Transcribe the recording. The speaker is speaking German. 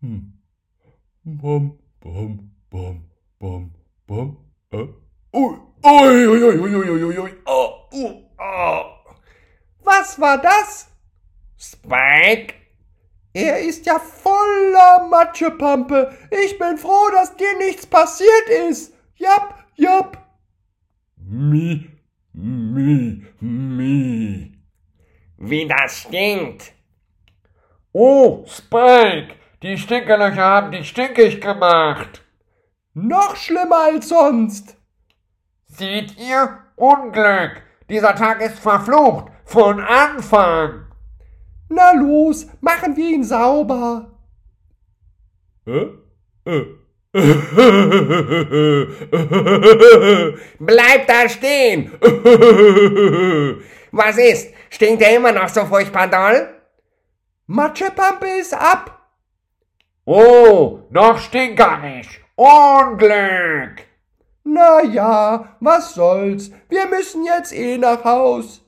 Bom, bom, bom, bom, bom. Ui, ui, ui, ui, ui, ui, ui, ui. Was war das? Spike? Er ist ja voller Matschepampe. Ich bin froh, dass dir nichts passiert ist. Japp, japp. Mi. Wie das stinkt. Oh, Spike, die Stinkelöcher haben dich stinkig gemacht. Noch schlimmer als sonst. Seht ihr? Unglück. Dieser Tag ist verflucht. Von Anfang. Na los, machen wir ihn sauber. Bleib da stehen. Was ist? Stinkt er immer noch so furchtbar doll? Matschepampe ist ab. Oh, noch stinkerisch. Unglück. Na ja, was soll's? Wir müssen jetzt nach Haus.